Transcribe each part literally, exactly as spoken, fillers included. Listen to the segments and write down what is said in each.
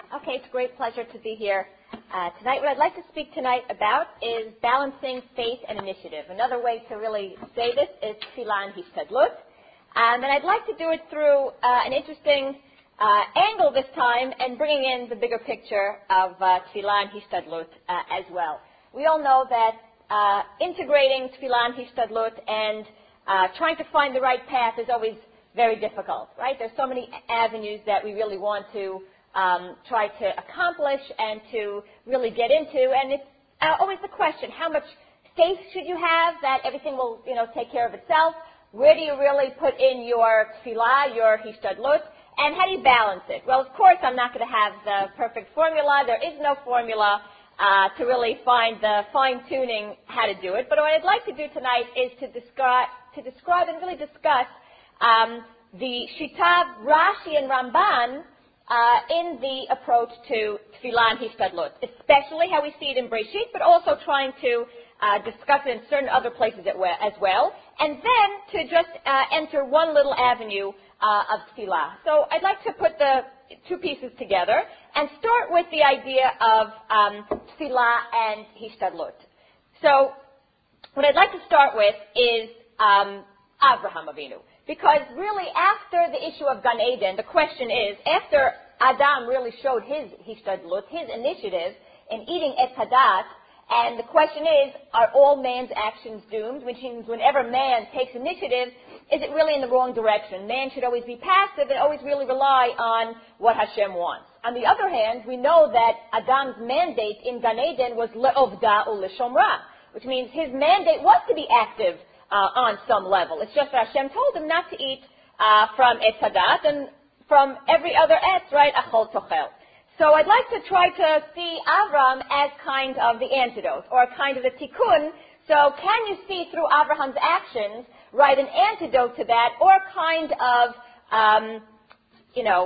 Okay, it's a great pleasure to be here uh, tonight. What I'd like to speak tonight about is balancing faith and initiative. Another way to really say this is tefillah and hishtadlut. Um, and I'd like to do it through uh, an interesting uh, angle this time and bringing in the bigger picture of uh, tefillah and hishtadlut uh, as well. We all know that uh, integrating tefillah and hishtadlut and uh, trying to find the right path is always very difficult, right? There's so many avenues that we really want to um, try to accomplish and to really get into, and it's uh, always the question: how much faith should you have that everything will, you know, take care of itself? Where do you really put in your tefillah, your hishtadlut, and how do you balance it? Well, of course, I'm not going to have the perfect formula. There is no formula uh, to really find the fine-tuning how to do it. But what I'd like to do tonight is to describe, to describe and really discuss Um, the Shitav, Rashi, and Ramban uh, in the approach to Tefillah and Hishtadlut, especially how we see it in Breshit, but also trying to uh, discuss it in certain other places as well, and then to just uh, enter one little avenue uh, of Tefillah. So I'd like to put the two pieces together and start with the idea of um, Tefillah and Hishtadlut. So what I'd like to start with is um, Avraham Avinu. Because really, after the issue of Gan Eden, the question is, after Adam really showed his hishtadlut, his initiative in eating et hadat, and the question is, are all man's actions doomed? Which means whenever man takes initiative, is it really in the wrong direction? Man should always be passive and always really rely on what Hashem wants. On the other hand, we know that Adam's mandate in Gan Eden was le'ovda u le'shomra, which means his mandate was to be active Uh, on some level. It's just that Hashem told him not to eat uh, from Etz Hadat and from every other etz, right? Achol tochel. So I'd like to try to see Avram as kind of the antidote, or kind of the tikkun. So can you see through Avraham's actions, right, an antidote to that, or kind of, um, you know,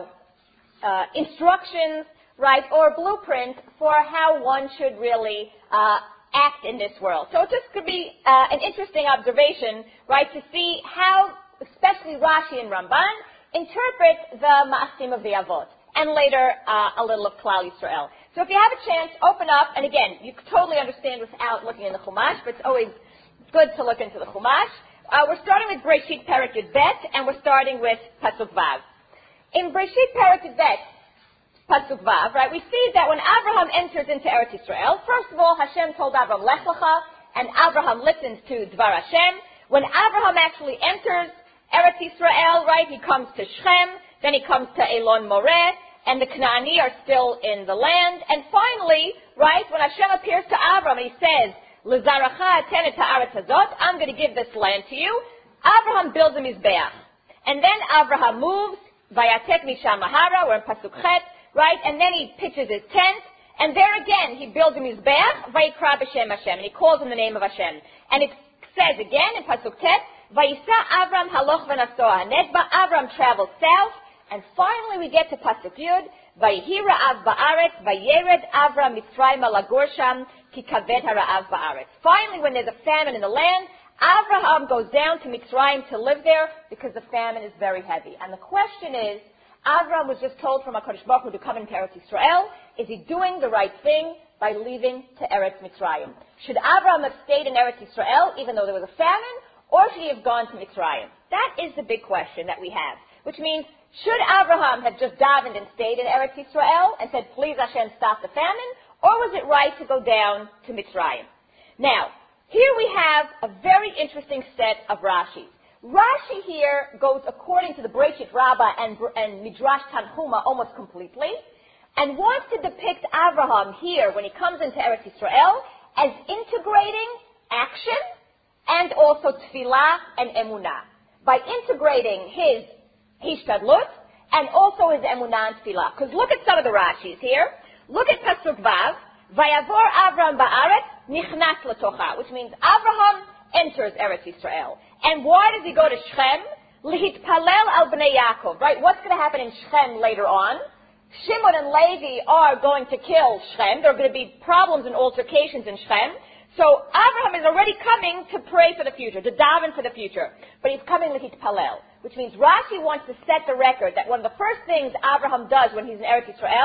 uh, instructions, right, or blueprint for how one should really uh, act in this world. So it just could be uh, an interesting observation, right, to see how, especially Rashi and Ramban, interpret the Ma'asim of the Avot, and later uh, a little of Klal Yisrael. So if you have a chance, open up, and again, you can totally understand without looking in the Chumash, but it's always good to look into the Chumash. Uh, we're starting with Breshit Perek Yud Bet, and we're starting with Pasuk Vav. In Breshit Perek Yud Bet, Pasuk Vav, right, we see that when Abraham enters into Eretz Yisrael, first of all, Hashem told Abraham, Lech Lecha, and Abraham listens to Dvar Hashem. When Abraham actually enters Eretz Yisrael, right, he comes to Shechem, then he comes to Elon Moreh, and the Kanaani are still in the land, and finally, right, when Hashem appears to Abraham, he says, L'zaracha atenet ha'aretz hazot, I'm going to give this land to you. Abraham builds a Mizbeach. And then Abraham moves, Vayatek Misham Mahara, we're in Pasuk Chet, right, and then he pitches his tent, and there again he builds a Mizbeach, Vayikra b'Shem Hashem, and he calls in the name of Hashem. And it says again in Pasuk Tet, Vayisa Avram haloch v'naso ha'nedba, Avram travels south, and finally we get to Pasuk Yud, Vayihi ra'av ba'aretz, Vayered Avram Mitzrayim lagor sham, ki kaved hara'av ba'aretz. Finally, when there's a famine in the land, Abraham goes down to Mitzrayim to live there because the famine is very heavy. And the question is, Avram was just told from HaKadosh Baruch Hu to come into Eretz Yisrael. Is he doing the right thing by leaving to Eretz Mitzrayim? Should Avram have stayed in Eretz Yisrael even though there was a famine, or should he have gone to Mitzrayim? That is the big question that we have, which means, should Abraham have just davened and stayed in Eretz Yisrael and said, please Hashem, stop the famine, or was it right to go down to Mitzrayim? Now, here we have a very interesting set of Rashis. Rashi here goes according to the Breshit Rabbah and, and Midrash Tanhuma almost completely, and wants to depict Abraham here, when he comes into Eretz Yisrael, as integrating action and also tefillah and emunah. By integrating his hishtadlut and also his emunah and tefillah. Because look at some of the Rashis here. Look at Pasuk Vav, Vayavor Avram ba'aretz nichnas letocha, which means Abraham enters Eretz Yisrael. And why does he go to Shechem? Lihitpalel al bnei Yaakov, right? What's going to happen in Shechem later on? Shimon and Levi are going to kill Shechem. There are going to be problems and altercations in Shechem. So Abraham is already coming to pray for the future, to daven for the future. But he's coming lihitpalel, which means Rashi wants to set the record that one of the first things Abraham does when he's in Eretz Yisrael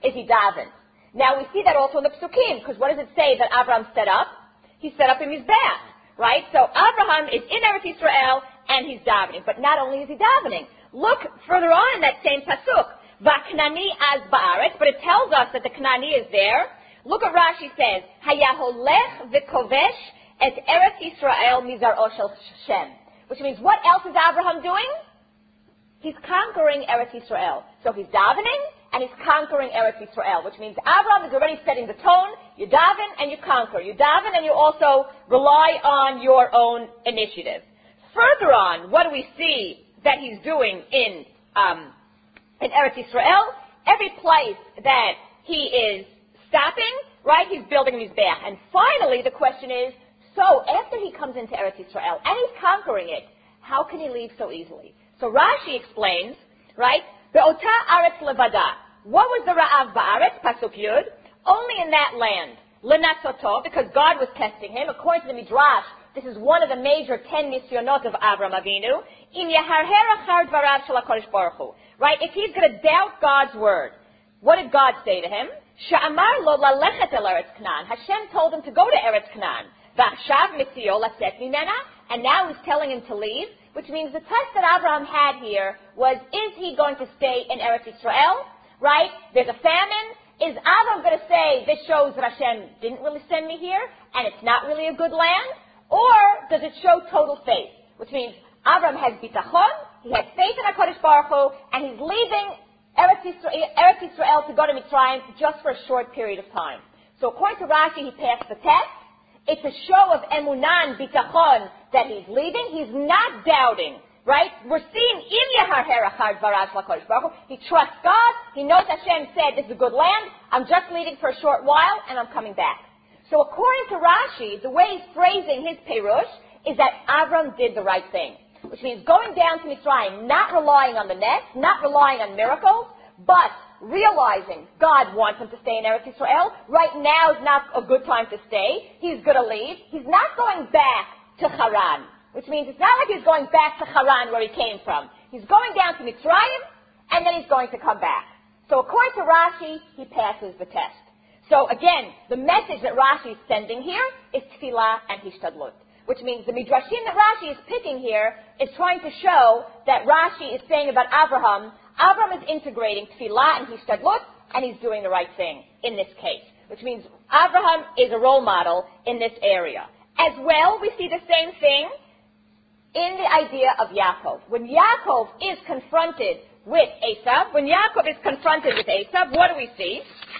is he davened. Now we see that also in the Psukim, because what does it say that Abraham set up? He set up a Mizbeach, right? So Abraham is in Eretz Yisrael, and he's davening. But not only is he davening, look further on in that same pasuk, Va'knani az ba'aretz, but it tells us that the Knani is there. Look what Rashi says, Hayaholech v'kovesh et Eretz Yisrael mizar'o shel Shem. Which means, what else is Abraham doing? He's conquering Eretz Yisrael. So he's davening, and he's conquering Eretz Yisrael, which means Abraham is already setting the tone. You daven and you conquer. You daven and you also rely on your own initiative. Further on, what do we see that he's doing in um, in Eretz Yisrael? Every place that he is stopping, right, he's building his Mizbeach. And finally, the question is, so after he comes into Eretz Yisrael and he's conquering it, how can he leave so easily? So Rashi explains, right, Be'ota aretz levada. What was the Ra'av ba'aretz, Pasuk Yud? Only in that land, Lenatzoto, because God was testing him. According to the Midrash, this is one of the major ten nisyonot of Avram Avinu. Im yaharher achar dvarav shel HaKadosh Baruch Hu. Right, if he's going to doubt God's word, what did God say to him? Sha'amar lo lalechet el Eretz Canaan. Hashem told him to go to Eretz Canaan. V'achshav mitzio laset mimena. And now he's telling him to leave, which means the test that Abraham had here was, is he going to stay in Eretz Yisrael? Right? There's a famine. Is Abraham going to say, this shows that Hashem didn't really send me here, and it's not really a good land? Or does it show total faith? Which means Abraham has bitachon, he has faith in HaKadosh Baruch Hu, and he's leaving Eretz Yisrael, Eretz Yisrael to go to Mitzrayim just for a short period of time. So according to Rashi, he passed the test. It's a show of emunah and bitachon that he's leaving. He's not doubting, right? We're seeing im yaharher achar dvarav shel HaKadosh Baruch Hu. He trusts God. He knows Hashem said this is a good land. I'm just leaving for a short while, and I'm coming back. So according to Rashi, the way he's phrasing his perush is that Avram did the right thing, which means going down to Mitzrayim, not relying on the nets, not relying on miracles, but realizing God wants him to stay in Eretz Yisrael. Right now is not a good time to stay. He's going to leave. He's not going back to Haran, which means it's not like he's going back to Haran where he came from. He's going down to Mitzrayim, and then he's going to come back. So according to Rashi, he passes the test. So again, the message that Rashi is sending here is tefillah and hishtadlut, which means the midrashim that Rashi is picking here is trying to show that Rashi is saying about Abraham, Abraham is integrating tefillah and hishtadlut, and he's doing the right thing in this case, which means Abraham is a role model in this area. As well, we see the same thing in the idea of Yaakov. When Yaakov is confronted with Esav, when Yaakov is confronted with Esav, what do we see?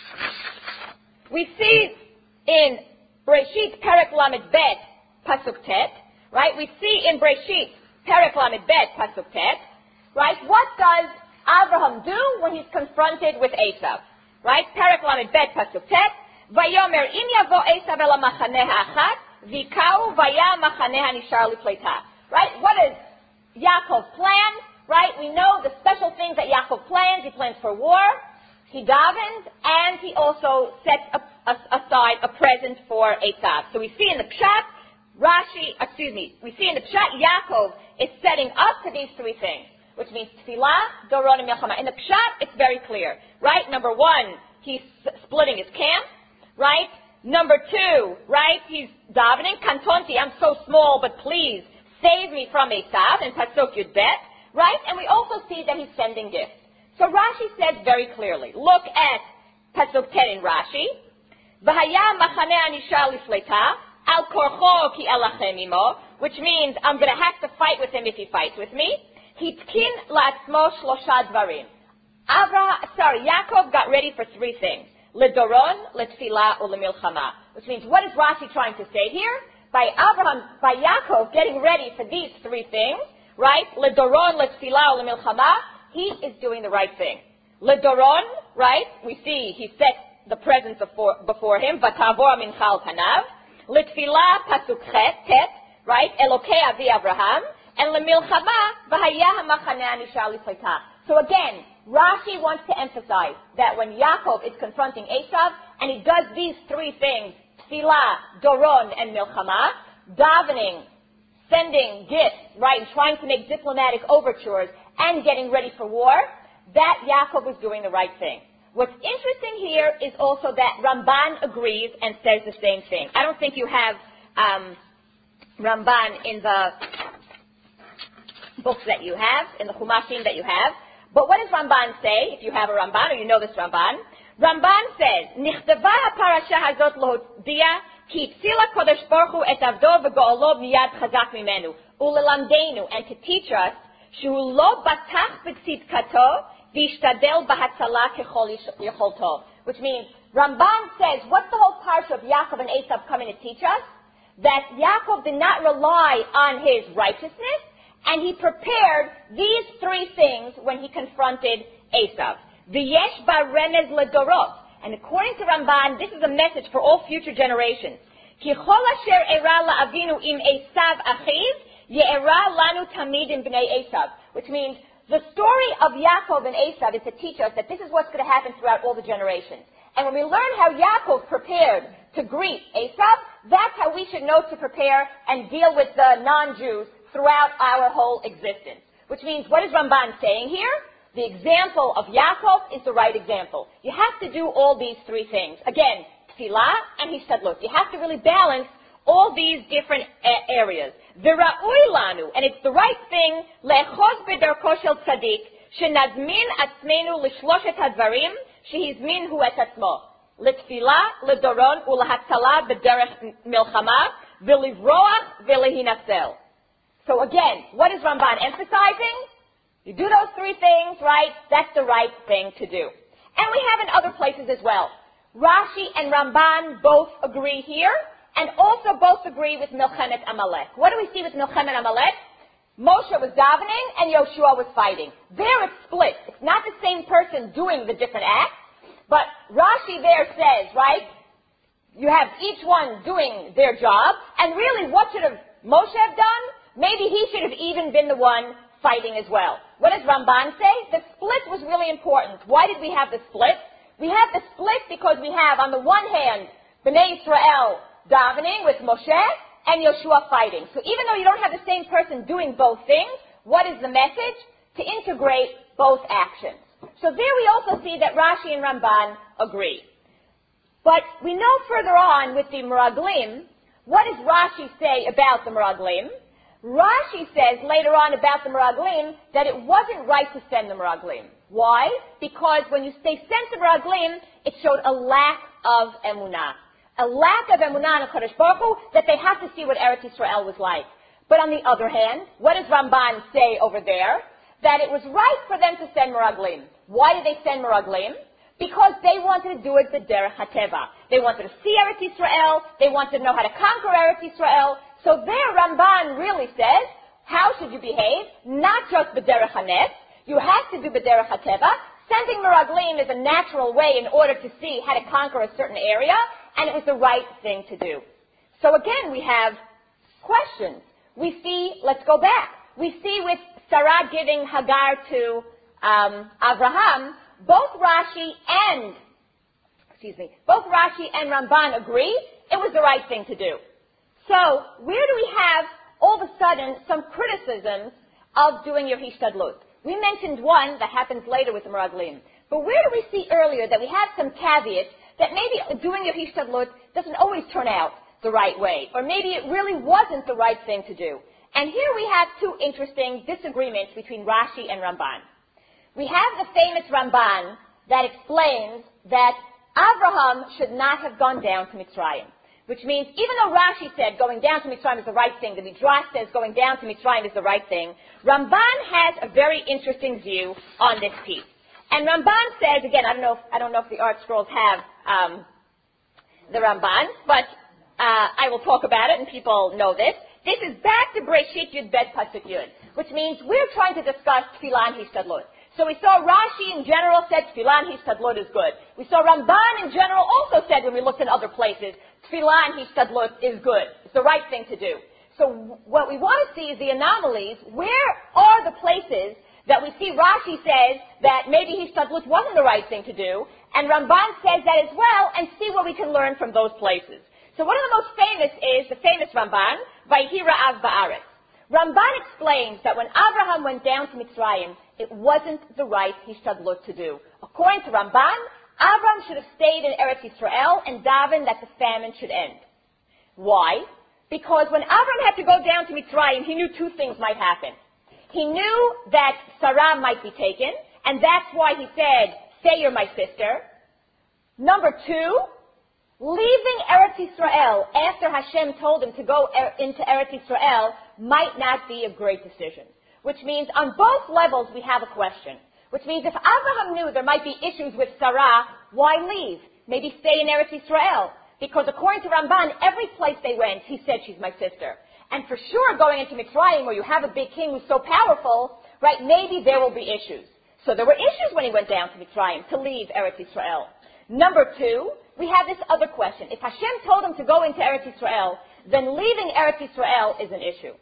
We see in Breshit Perek Lamed Bet Pasuk Tet, right? We see in Breshit Perek Lamed Bet Pasuk Tet, right? What does Abraham do when he's confronted with Esav? Right? Perek Lamed Bet Pasuk Tet, Vayomer im yavo Esav el hamachaneh ha'achat, vikau vaya machaneh hanishar lifleita. Right? What does Yaakov plan? Right? We know the special things that Yaakov plans. He plans for war. He davens, and he also sets a, a, aside a present for Esav. So we see in the Pshat, Rashi, excuse me, we see in the Pshat, Yaakov is setting up to these three things, which means Tefillah, Doron, and Milchama. In the Pshat, it's very clear, right? Number one, he's splitting his camp, right? Number two, right, he's davening, Kantonti, I'm so small, but please save me from Esav, and Pasuk Yud Bet, right? And we also see that he's sending gifts. So Rashi says very clearly, look at Pasuk ten in Rashi, V'haya machaneh hanishar lifleita, al korcho ki elachem imo, which means I'm going to have to fight with him if he fights with me. Hitkin la'atzmo shlosha dvarim. Avra, sorry, Yaakov got ready for three things. Ledoron, letfilah, or lemilchama. Which means, what is Rashi trying to say here? By Abraham, by Yaakov getting ready for these three things, right? Ledoron, letfilah, or lemilchama, he is doing the right thing. Ledoron, right? We see he set the presence before, before him. Vatavor mincha al panav. Letfilah, pasuk tet, right? Elokei avi Abraham. And lemilchama, v'haya hamachaneh hanishar lifleita. So again, Rashi wants to emphasize that when Yaakov is confronting Esav, and he does these three things, tefillah, doron, and milchama, davening, sending gifts, right, and trying to make diplomatic overtures, and getting ready for war, that Yaakov was doing the right thing. What's interesting here is also that Ramban agrees and says the same thing. I don't think you have um, Ramban in the books that you have, in the Chumashim that you have. But what does Ramban say, if you have a Ramban, or you know this Ramban? Ramban says, Nichtava ha-parasha hazot lohodia ki tzila kodesh baruch hu et avdo v'go'olo miyad chazak mimenu ulelamdeinu, and to teach us shu lo batach b'tzidkato v'ishtadel b'hatzala kechol yecholto. Which means, Ramban says, what's the whole parsha of Yaakov and Esav coming to teach us? That Yaakov did not rely on his righteousness, and he prepared these three things when he confronted Esav. V'yesh ba remez ledorot. And according to Ramban, this is a message for all future generations. Ki chol asher era la'avinu im Esav achiv, ye'era lanu tamid im bnei Esav. Which means, the story of Yaakov and Esav is to teach us that this is what's going to happen throughout all the generations. And when we learn how Yaakov prepared to greet Esav, that's how we should know to prepare and deal with the non-Jews throughout our whole existence. Which means, what is Ramban saying here? The example of Yaakov is the right example. You have to do all these three things. Again, tefillah and hishtadlut. You have to really balance all these different a- areas. V'ra'ui lanu, and it's the right thing, le'echos b'derko shel tzadik, shenazmin atzmenu l'shloshet hadvarim, shehizminhu et atzmo. L'tefillah, l'doron, u'lahatala b'derech milchama, v'livroach, v'lehinasel. So again, what is Ramban emphasizing? You do those three things, right? That's the right thing to do. And we have in other places as well. Rashi and Ramban both agree here, and also both agree with Milchemet Amalek. What do we see with Milchemet Amalek? Moshe was davening and Yoshua was fighting. There it's split. It's not the same person doing the different acts, but Rashi there says, right, you have each one doing their job, and really what should have Moshe have done? Maybe he should have even been the one fighting as well. What does Ramban say? The split was really important. Why did we have the split? We have the split because we have, on the one hand, Bnei Israel davening with Moshe and Yoshua fighting. So even though you don't have the same person doing both things, what is the message? To integrate both actions. So there we also see that Rashi and Ramban agree. But we know further on with the Meraglim, what does Rashi say about the Meraglim? Rashi says later on about the Meraglim that it wasn't right to send the Meraglim. Why? Because when you say sent the Meraglim, it showed a lack of emunah. A lack of emunah in Kadosh Baruch Hu, that they have to see what Eretz Yisrael was like. But on the other hand, what does Ramban say over there? That it was right for them to send Meraglim. Why did they send Meraglim? Because they wanted to do it the derech hateva. They wanted to see Eretz Yisrael. They wanted to know how to conquer Eretz Yisrael. So there Ramban really says, how should you behave? Not just b'derech hanet. You have to do b'derech hateva. Sending Meraglim is a natural way in order to see how to conquer a certain area, and it was the right thing to do. So again, we have questions. We see, let's go back. We see with Sarah giving Hagar to um, Abraham, both Rashi and, excuse me, both Rashi and Ramban agree it was the right thing to do. So, where do we have, all of a sudden, some criticisms of doing your hishtadlut? We mentioned one that happens later with the Meraglim. But where do we see earlier that we have some caveats that maybe doing your hishtadlut doesn't always turn out the right way? Or maybe it really wasn't the right thing to do. And here we have two interesting disagreements between Rashi and Ramban. We have the famous Ramban that explains that Abraham should not have gone down to Mitzrayim. Which means, even though Rashi said going down to Mitzrayim is the right thing, the Midrash says going down to Mitzrayim is the right thing, Ramban has a very interesting view on this piece. And Ramban says, again, I don't know if, I don't know if the Art Scrolls have um, the Ramban, but uh, I will talk about it, and people know this. This is back to Breshit Yud Bet Pasuk Yud, which means we're trying to discuss Tefillah and Hishtadlut. So we saw Rashi in general said Tefillah and Hishtadlut is good. We saw Ramban in general also said, when we looked in other places, Tefillah and Hishtadlut is good. It's the right thing to do. So what we want to see is the anomalies. Where are the places that we see Rashi says that maybe Hishtadlut wasn't the right thing to do, and Ramban says that as well, and see what we can learn from those places. So one of the most famous is the famous Ramban, Vayhi Ra'av Ba'aretz. Ramban explains that when Abraham went down to Mitzrayim, it wasn't the right Hishtadlut to do. According to Ramban, Avram should have stayed in Eretz Yisrael and davened that the famine should end. Why? Because when Avram had to go down to Mitzrayim, he knew two things might happen. He knew that Sarah might be taken, and that's why he said, say you're my sister. Number two, leaving Eretz Yisrael after Hashem told him to go er- into Eretz Yisrael might not be a great decision. Which means on both levels we have a question. Which means if Abraham knew there might be issues with Sarah, why leave? Maybe stay in Eretz Yisrael. Because according to Ramban, every place they went, he said she's my sister. And for sure going into Mitzrayim where you have a big king who's so powerful, right, maybe there will be issues. So there were issues when he went down to Mitzrayim to leave Eretz Yisrael. Number two, we have this other question. If Hashem told him to go into Eretz Yisrael, then leaving Eretz Yisrael is an issue.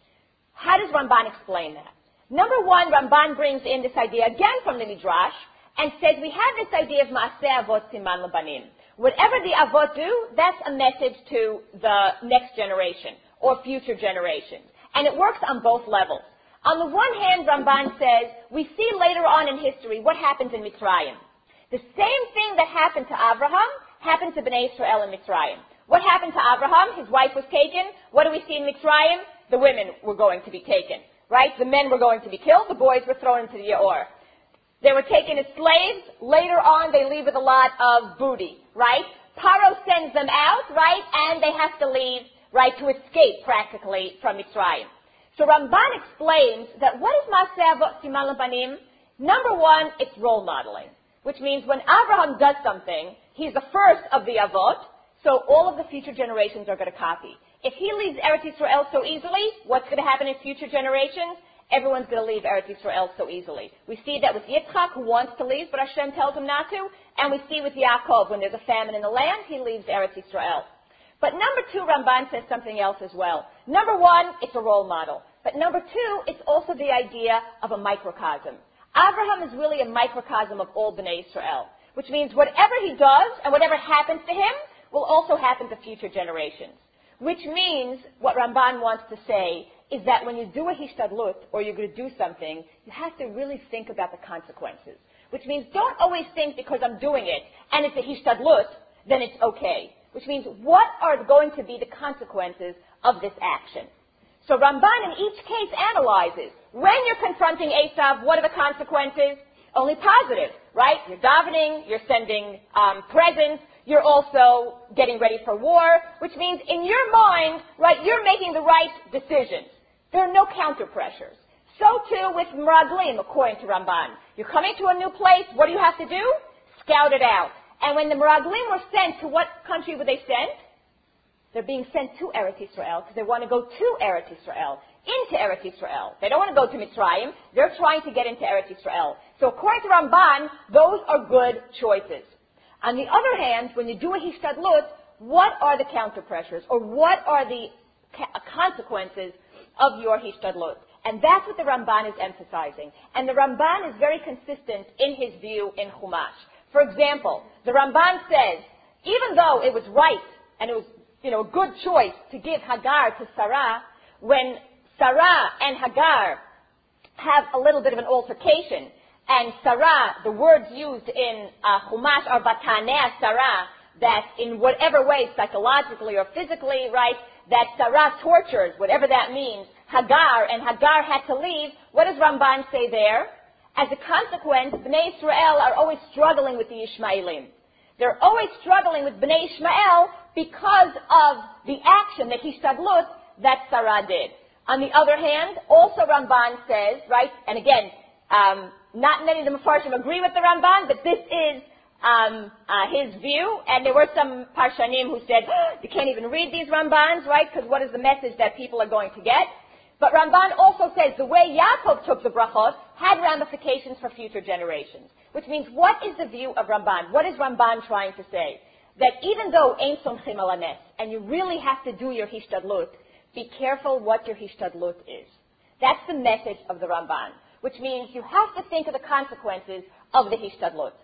How does Ramban explain that? Number one, Ramban brings in this idea again from the Midrash and says we have this idea of Maaseh Avot Siman Labanim. Whatever the Avot do, that's a message to the next generation or future generations. And it works on both levels. On the one hand, Ramban says, we see later on in history what happens in Mitzrayim. The same thing that happened to Abraham happened to Bnei Israel in Mitzrayim. What happened to Abraham? His wife was taken. What do we see in Mitzrayim? The women were going to be taken, right? The men were going to be killed. The boys were thrown into the Yaor. They were taken as slaves. Later on, they leave with a lot of booty, right? Paro sends them out, right? And they have to leave, right, to escape practically from Mitzrayim. So Ramban explains that what is Maaseh Avot Siman Labanim? Number one, it's role modeling, which means when Abraham does something, he's the first of the Avot, so all of the future generations are going to copy. If he leaves Eretz Yisrael so easily, what's going to happen in future generations? Everyone's going to leave Eretz Yisrael so easily. We see that with Yitzchak, who wants to leave, but Hashem tells him not to, and we see with Yaakov, when there's a famine in the land, he leaves Eretz Yisrael. But number two, Ramban says something else as well. Number one, it's a role model. But number two, it's also the idea of a microcosm. Abraham is really a microcosm of all Bnei Israel, which means whatever he does and whatever happens to him will also happen to future generations. Which means, what Ramban wants to say is that when you do a hishtadlut, or you're going to do something, you have to really think about the consequences. Which means don't always think because I'm doing it and it's a hishtadlut, then it's okay. Which means what are going to be the consequences of this action? So Ramban in each case analyzes, when you're confronting Esav, what are the consequences? Only positive, right? You're davening, you're sending um, presents, you're also getting ready for war, which means in your mind, right, you're making the right decisions. There are no counter pressures. So too with Meraglim, according to Ramban. You're coming to a new place, what do you have to do? Scout it out. And when the Meraglim were sent, to what country were they sent? They're being sent to Eretz Yisrael because they want to go to Eretz Yisrael, into Eretz Yisrael. They don't want to go to Mitzrayim. They're trying to get into Eretz Yisrael. So according to Ramban, those are good choices. On the other hand, when you do a hishtadlut, what are the counter pressures, or what are the ca- consequences of your hishtadlut? And that's what the Ramban is emphasizing. And the Ramban is very consistent in his view in Chumash. For example, the Ramban says, even though it was right and it was, you know, a good choice to give Hagar to Sarah, when Sarah and Hagar have a little bit of an altercation, and Sarah, the words used in uh, Chumash are Batanea Sarah, that in whatever way, psychologically or physically, right, that Sarah tortures, whatever that means, Hagar, and Hagar had to leave. What does Ramban say there? As a consequence, Bnei Israel are always struggling with the Ishmaelim. They're always struggling with Bnei Ishmael because of the action, the hishtadlut, that Sarah did. On the other hand, also Ramban says, right, and again, um, not many of the Mefarshim agree with the Ramban, but this is um, uh, his view, and there were some Parshanim who said, oh, you can't even read these Rambans, right, because what is the message that people are going to get? But Ramban also says the way Yaakov took the brachot had ramifications for future generations. Which means, what is the view of Ramban? What is Ramban trying to say? That even though ein somchim al hanes, and you really have to do your hishtadlut, be careful what your hishtadlut is. That's the message of the Ramban. Which means you have to think of the consequences of the hishtadlut.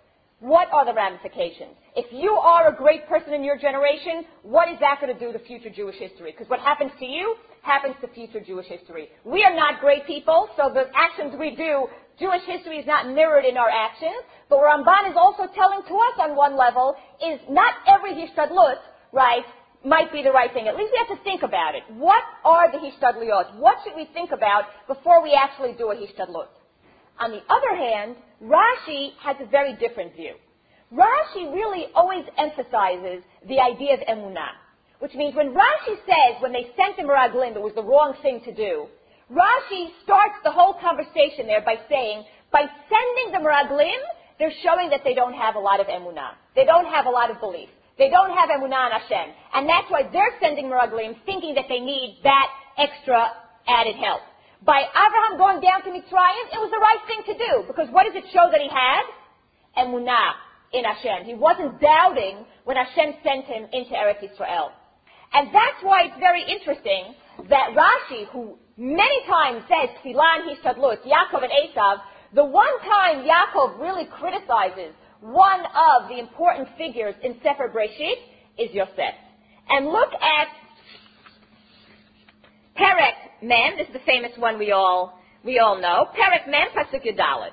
what are the ramifications? If you are a great person in your generation, what is that going to do to future Jewish history? Because what happens to you happens to future Jewish history. We are not great people, so the actions we do, Jewish history is not mirrored in our actions. But what Ramban is also telling to us on one level is not every hishtadlut, right, might be the right thing. At least we have to think about it. What are the hishtadliot? What should we think about before we actually do a hishtadlut? On the other hand, Rashi has a very different view. Rashi really always emphasizes the idea of emunah, which means when Rashi says when they sent the Meraglim it was the wrong thing to do, Rashi starts the whole conversation there by saying, by sending the Meraglim, they're showing that they don't have a lot of emunah. They don't have a lot of belief. They don't have emunah in Hashem. And that's why they're sending Meraglim thinking that they need that extra added help. By Abraham going down to Mitzrayim, it was the right thing to do. Because what does it show that he had? Emunah in Hashem. He wasn't doubting when Hashem sent him into Eretz Yisrael. And that's why it's very interesting that Rashi, who many times says, Tfilan, Hishtadlut, Yaakov and Esav, the one time Yaakov really criticizes one of the important figures in Sefer Breshit is Yosef. And look at Perek Mem, this is the famous one we all we all know. Perek Mem, Pasuk Yudalet.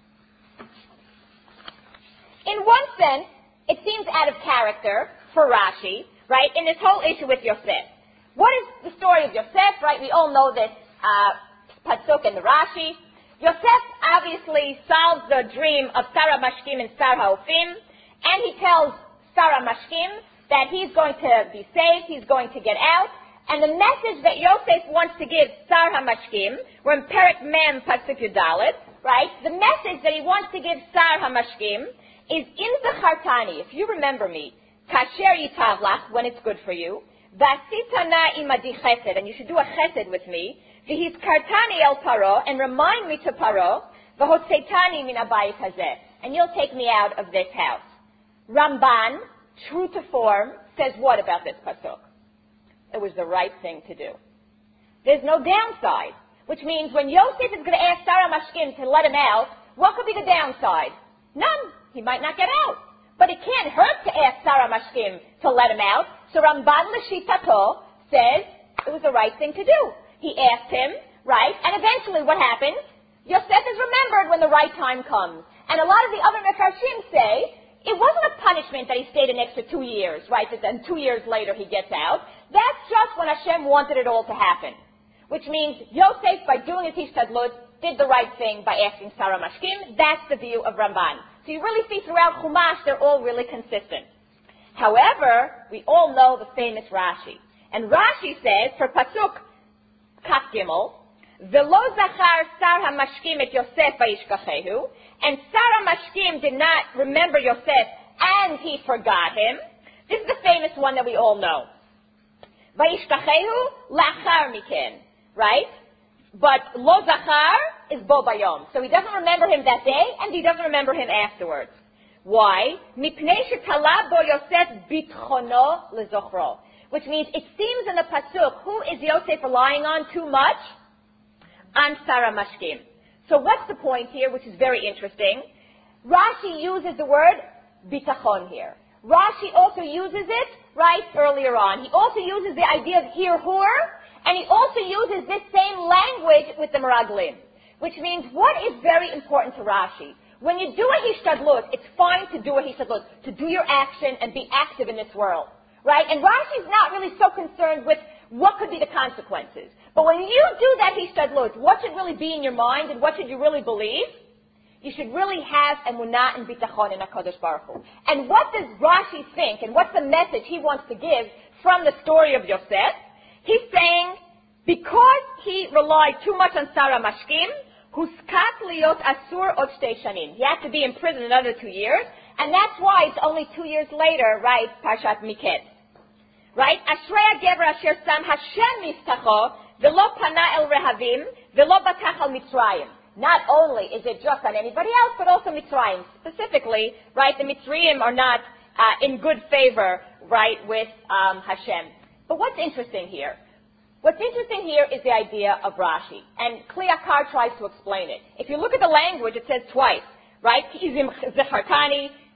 In one sense, it seems out of character for Rashi, right, in this whole issue with Yosef. What is the story of Yosef, right? We all know this uh, Pasuk and the Rashi. Yosef obviously solves the dream of Sarah Mashkim and Sar Haofim, and he tells Sarah Mashkim that he's going to be saved, he's going to get out. And the message that Yosef wants to give Sar HaMashkim, we're in Perek Mem Pasuk Yudalet, right? The message that he wants to give Sar HaMashkim is in Zachartani. If you remember me, Kasher Yitavlach, when it's good for you, Vasitana imadi chesed, and you should do a chesed with me, V'hizkartani el Paro, and remind me to Paro, V'hotzeitani min abayit hazeh, and you'll take me out of this house. Ramban, true to form, says what about this pasuk? It was the right thing to do. There's no downside, which means when Yosef is going to ask Sarah Mashkim to let him out, what could be the downside? None. He might not get out. But it can't hurt to ask Sarah Mashkim to let him out. So Ramban L'Shitato says it was the right thing to do. He asked him, right, and eventually what happens? Yosef is remembered when the right time comes. And a lot of the other Mefarshim say it wasn't a punishment that he stayed an extra two years, right, that then two years later he gets out. That's just when Hashem wanted it all to happen. Which means Yosef, by doing his Hishtadlut, did the right thing by asking Sarah Mashkim. That's the view of Ramban. So you really see throughout Chumash, they're all really consistent. However, we all know the famous Rashi. And Rashi says, for Pasuk Kaf Gimel, V'lo zachar Sar HaMashkim et Yosef vayishkachehu, and Sarah Mashkim did not remember Yosef and he forgot him. This is the famous one that we all know. Vayishkachehu lachar miken, right? But lo zachar is bo bayom. So he doesn't remember him that day and he doesn't remember him afterwards. Why? Mipnei shekala bo Yosef bitchono lezochro. Which means it seems in the pasuk, who is Yosef relying on too much? On Sarah Mashkim. So what's the point here, which is very interesting? Rashi uses the word bitachon here. Rashi also uses it, right, earlier on. He also uses the idea of hirhur, and he also uses this same language with the Meraglim. Which means what is very important to Rashi? When you do a hishtadlut, it's fine to do a hishtadlut, to do your action and be active in this world. Right? And Rashi's not really so concerned with what could be the consequences. But when you do that hishtadlut, what should really be in your mind and what should you really believe? You should really have emunah and bitachon in HaKadosh Baruch Hu. And what does Rashi think, and what's the message he wants to give from the story of Yosef? He's saying, because he relied too much on Sarah Mashkim, huskat liot asur od shtei shanim. He had to be in prison another two years, and that's why it's only two years later, right, Parshat Miketz. Right? Ashrei HaGever asher sam Hashem miftacho, v'lo pana el rehavim, v'lo batach al Mitzrayim. Not only is it just on anybody else, but also Mitzrayim. Specifically, right, the Mitzrayim are not uh, in good favor, right, with um, Hashem. But what's interesting here? What's interesting here is the idea of Rashi. And Kli Yakar tries to explain it. If you look at the language, it says twice, right? Kizim Zechartani,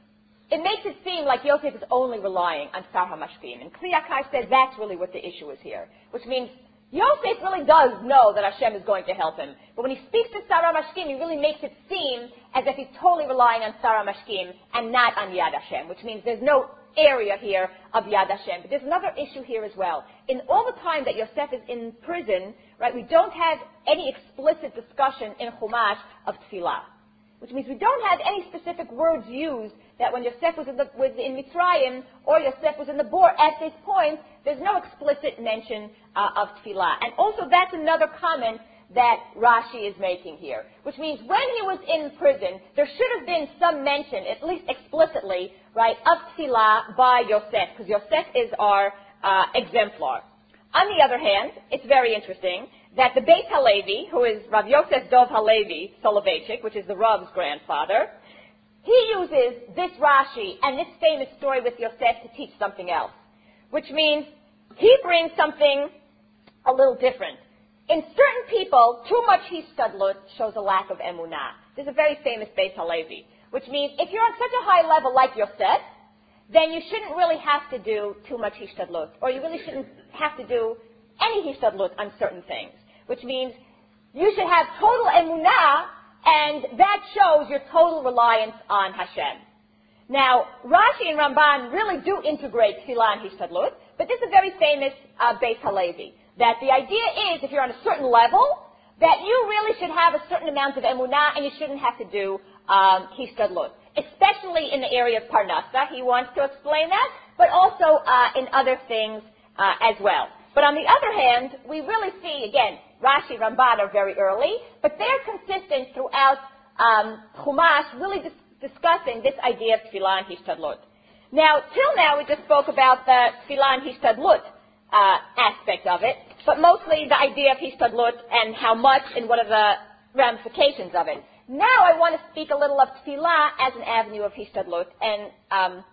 it makes it seem like Yosef is only relying on Sar HaMashkim. And Kli Yakar says that's really what the issue is here, which means Yosef really does know that Hashem is going to help him. But when he speaks to Sar HaMashkim, he really makes it seem as if he's totally relying on Sar HaMashkim and not on Yad Hashem, which means there's no area here of Yad Hashem. But there's another issue here as well. In all the time that Yosef is in prison, right, we don't have any explicit discussion in Chumash of Tefillah, which means we don't have any specific words used that when Yosef was in, the, was in Mitzrayim or Yosef was in the Bor, at this point, there's no explicit mention uh, of Tefillah. And also that's another comment that Rashi is making here, which means when he was in prison, there should have been some mention, at least explicitly, right, of Tefillah by Yosef, because Yosef is our uh, exemplar. On the other hand, it's very interesting that the Beit Halevi, who is Rav Yosef Dov Halevi Soloveitchik, which is the Rav's grandfather, he uses this Rashi and this famous story with Yosef to teach something else, which means he brings something a little different. In certain people, too much hishtadlut shows a lack of emunah. This is a very famous Beit Halevi, which means if you're on such a high level like Yosef, then you shouldn't really have to do too much hishtadlut, or you really shouldn't have to do any hishtadlut on certain things, which means you should have total emunah, and that shows your total reliance on Hashem. Now, Rashi and Ramban really do integrate tefillah and hishtadlut, but this is a very famous uh, Beit Halevi, that the idea is, if you're on a certain level, that you really should have a certain amount of emunah, and you shouldn't have to do um, hishtadlut, especially in the area of parnasa. He wants to explain that, but also uh, in other things uh, as well. But on the other hand, we really see, again, Rashi, Ramban are very early, but they're consistent throughout um, Chumash, really dis- discussing this idea of tefillah and hishtadlut. Now, till now, we just spoke about the tefillah and hishtadlut uh, aspect of it, but mostly the idea of hishtadlut and how much and what are the ramifications of it. Now, I want to speak a little of tefillah as an avenue of hishtadlut, and um,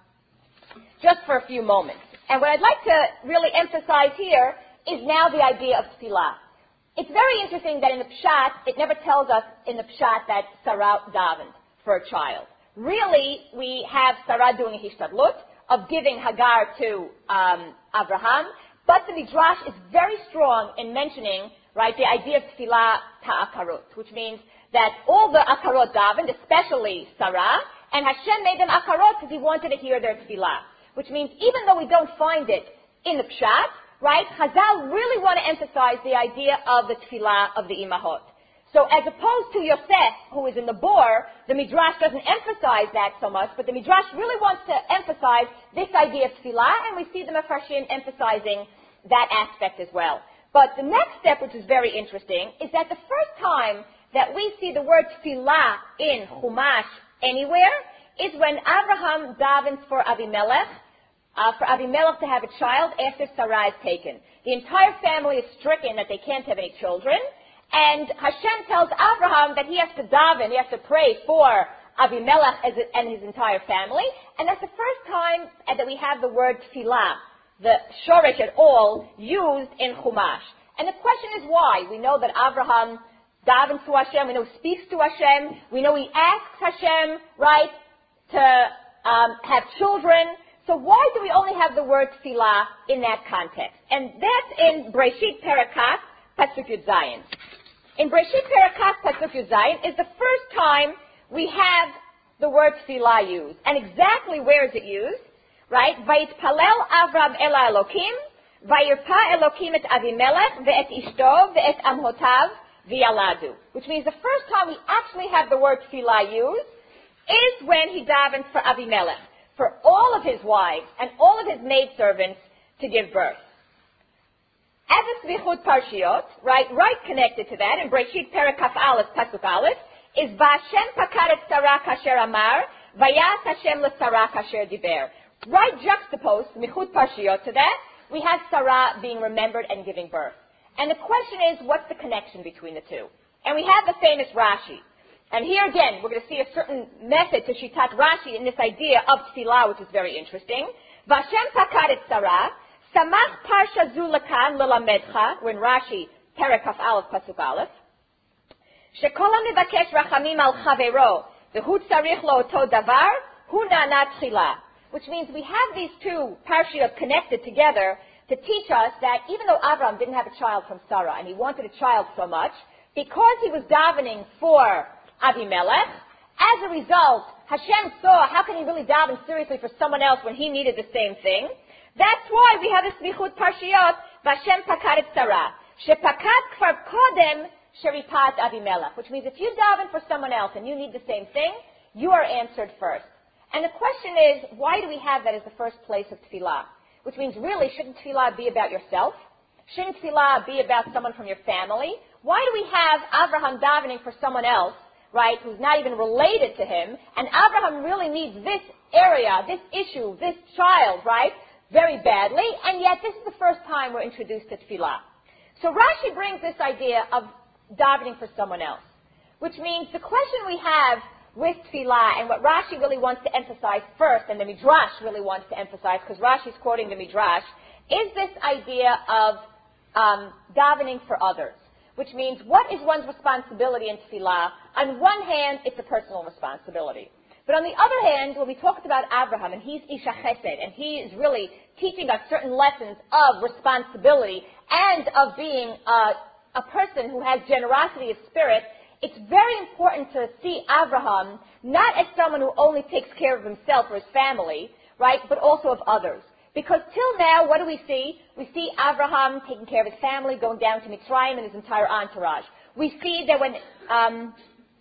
just for a few moments. And what I'd like to really emphasize here is now the idea of tefillah. It's very interesting that in the Pshat, it never tells us in the Pshat that Sarah davened for a child. Really, we have Sarah doing a hishtadlut of giving Hagar to um, Abraham, but the Midrash is very strong in mentioning, right, the idea of tefillah ta'akarot, which means that all the akarot davened, especially Sarah, and Hashem made them akarot because he wanted to hear their tefillah, which means even though we don't find it in the Pshat, right, Chazal really want to emphasize the idea of the tefillah of the imahot. So as opposed to Yosef, who is in the Bor, the Midrash doesn't emphasize that so much, but the Midrash really wants to emphasize this idea of tefillah, and we see the Mefarshim emphasizing that aspect as well. But the next step, which is very interesting, is that the first time that we see the word tefillah in Chumash anywhere is when Abraham davens for Avimelech, Uh, for Avimelech to have a child after Sarah is taken. The entire family is stricken that they can't have any children, and Hashem tells Abraham that he has to daven, he has to pray for Avimelech and his entire family, and that's the first time that we have the word tefillah, the shoresh at all, used in Chumash. And the question is why? We know that Abraham davens to Hashem, we know he speaks to Hashem, we know he asks Hashem, right, to um, have children. So why do we only have the word tefillah in that context? And that's in Breshit Perakat, Pasuk Yud Zayin. In Breshit Perakat, Pasuk Yud Zayin is the first time we have the word tefillah used. And exactly where is it used? Right? Vayitpalel Avram ela Elokim, vayirpa Elokim et Avimelech, ve'et ishto, ve'et amhotav, v'yaladu. Which means the first time we actually have the word tefillah used is when he davens for Avimelech, for all of his wives and all of his maidservants to give birth. As a Svichut Parshiot, right, right connected to that, in Breshit Perakaf Aleph, Pasuk Aleph, is V'Hashem pakaret Sarah kasher amar, v'yas Hashem l'Sarah kasher diber. Right juxtaposed, Michut Parshiot, to that, we have Sarah being remembered and giving birth. And the question is, what's the connection between the two? And we have the famous Rashi. And here again, we're going to see a certain method to Shitat Rashi in this idea of tefillah, which is very interesting. V'Hashem pakaret Sarah, samach parsha zu lakan lelamedcha, when Rashi, Perakaf Aleph, Pasuk Aleph, shekol hamevakesh rachamim al chavero, v'hu tzarich lo oto davar, huna na tchila, which means we have these two parashiyot connected together to teach us that even though Avraham didn't have a child from Sarah and he wanted a child so much, because he was davening for Avimelech, as a result, Hashem saw how can he really daven seriously for someone else when he needed the same thing. That's why we have this bichut parashiyot, Vashem pakad et Sarah, shepakad kfar kodem sheripat Avimelech, which means if you daven for someone else and you need the same thing, you are answered first. And the question is, why do we have that as the first place of tefillah? Which means really, shouldn't tefillah be about yourself? Shouldn't tefillah be about someone from your family? Why do we have Avraham davening for someone else, right, who's not even related to him, and Avraham really needs this area, this issue, this child, right, very badly, and yet this is the first time we're introduced to tefillah. So Rashi brings this idea of davening for someone else, which means the question we have with tefillah, and what Rashi really wants to emphasize first, and the Midrash really wants to emphasize, because Rashi's quoting the Midrash, is this idea of um, davening for others, which means what is one's responsibility in tefillah? On one hand, it's a personal responsibility. But on the other hand, when we talked about Abraham, and he's Isha Chesed, and he is really teaching us certain lessons of responsibility and of being uh, a person who has generosity of spirit, it's very important to see Abraham not as someone who only takes care of himself or his family, right, but also of others. Because till now, what do we see? We see Abraham taking care of his family, going down to Mitzrayim and his entire entourage. We see that when um,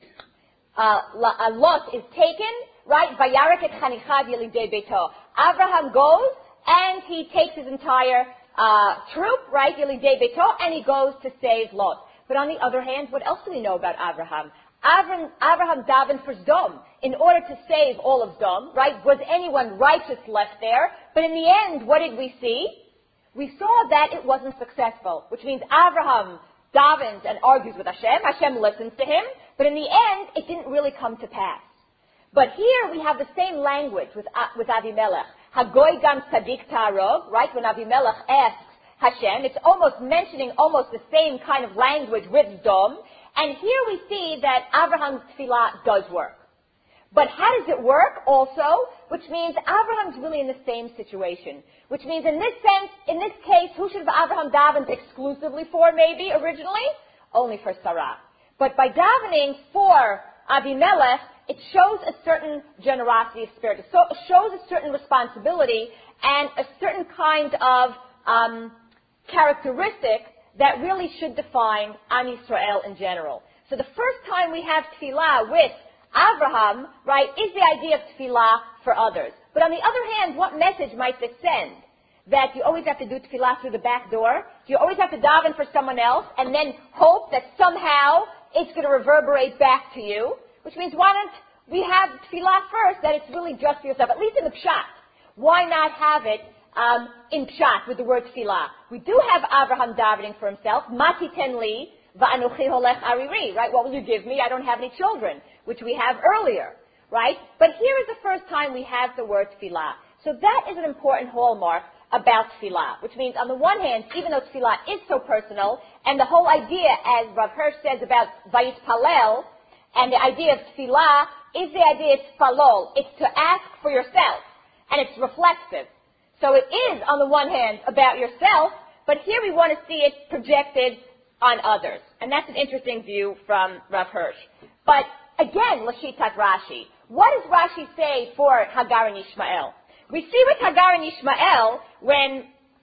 uh, Lot is taken, right, Vayarik et chanichav yelidei beito, Abraham goes and he takes his entire uh, troop, right, yelidei beito, and he goes to save Lot. But on the other hand, what else do we know about Abraham? Abraham, Abraham davened for Sdom in order to save all of Sdom, right? Was anyone righteous left there? But in the end, what did we see? We saw that it wasn't successful, which means Abraham davens and argues with Hashem. Hashem listens to him. But in the end, it didn't really come to pass. But here we have the same language with, uh, with Avimelech. Hagoy gam tzadik ta'arog, right? When Avimelech asks Hashem, it's almost mentioning almost the same kind of language with Sdom. And here we see that Abraham's tefillah does work. But how does it work also? Which means Abraham's really in the same situation. Which means in this sense, in this case, who should have Abraham davened exclusively for maybe originally? Only for Sarah. But by davening for Avimelech, it shows a certain generosity of spirit. It so, shows a certain responsibility and a certain kind of um, characteristic that really should define Am Yisrael in general. So the first time we have tefillah with Abraham, right, is the idea of tefillah for others. But on the other hand, what message might this send? That you always have to do tefillah through the back door? Do you always have to daven for someone else and then hope that somehow it's going to reverberate back to you? Which means why don't we have tefillah first, that it's really just for yourself, at least in the pshat. Why not have it Um, in pshat with the word tefillah? We do have Abraham davening for himself. Mati ten li va'anuchi holech ariri. Right? What will you give me? I don't have any children, which we have earlier. Right? But here is the first time we have the word tefillah. So that is an important hallmark about tefillah, which means on the one hand, even though tefillah is so personal, and the whole idea, as Rav Hirsch says about vayitpalel, and the idea of tefillah is the idea it's falol. It's to ask for yourself, and it's reflexive. So it is, on the one hand, about yourself, but here we want to see it projected on others. And that's an interesting view from Rav Hirsch. But again, Lashitat Rashi. What does Rashi say for Hagar and Ishmael? We see with Hagar and Ishmael, when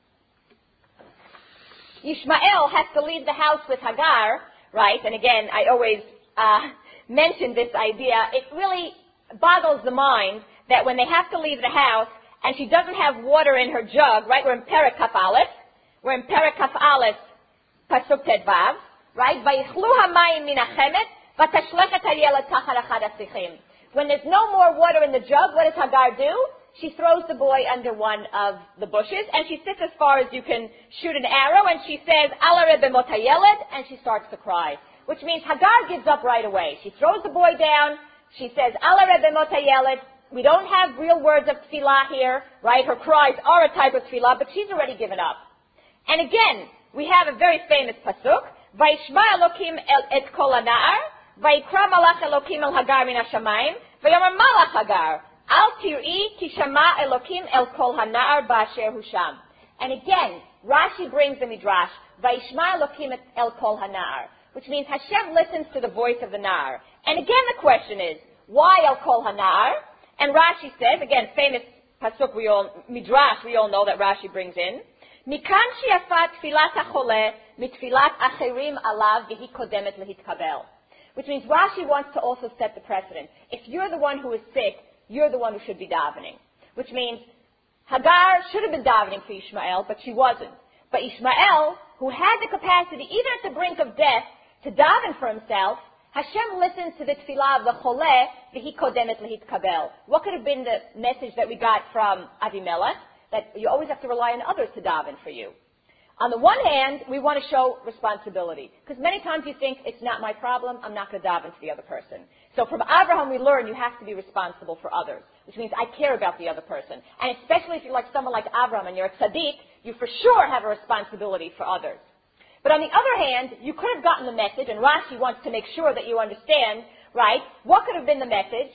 Ishmael has to leave the house with Hagar, right? And again, I always uh, mention this idea. It really boggles the mind that when they have to leave the house, and she doesn't have water in her jug, right? We're in Perek Kaf Aleph. We're in Perek Kaf Aleph, Pasuk Tet Vav, right? Vayichlu hamayim min hachemet, vatashlechet hayelad tachar achad hasichim. When there's no more water in the jug, what does Hagar do? She throws the boy under one of the bushes, and she sits as far as you can shoot an arrow, and she says, Ala Rebbe Mot hayeled, and she starts to cry. Which means Hagar gives up right away. She throws the boy down, she says, Ala Rebbe Mot hayeled. We don't have real words of tefillah here, right? Her cries are a type of tefillah, but she's already given up. And again, we have a very famous pasuk, Vayishma Elokim et kol hana'ar, Vayikra malach Elokim el Hagar min hashamayim, Vayomer malach Hagar, Al tir'i ki shama Elokim el kol hana'ar ba'asher hu sham. And again, Rashi brings the midrash, Vayishma Elokim el kol hana'ar, which means Hashem listens to the voice of the Na'ar. And again, the question is, why el kol hana'ar? And Rashi says, again, famous pasuk we all, midrash we all know that Rashi brings in, Mikan shi'afat tfilat hacholeh mitfilat acherim alav v'hi kodemet lehitkabel. Which means Rashi wants to also set the precedent. If you're the one who is sick, you're the one who should be davening. Which means Hagar should have been davening for Ishmael, but she wasn't. But Ishmael, who had the capacity, even at the brink of death, to daven for himself, Hashem listens to the tefillah of the choleh, v'hi kodemet lehitkabel. What could have been the message that we got from Avimelech? That you always have to rely on others to daven for you. On the one hand, we want to show responsibility. Because many times you think, it's not my problem, I'm not going to daven for the other person. So from Abraham we learn you have to be responsible for others. Which means I care about the other person. And especially if you're like someone like Abraham and you're a tzaddik, you for sure have a responsibility for others. But on the other hand, you could have gotten the message, and Rashi wants to make sure that you understand, right, what could have been the message,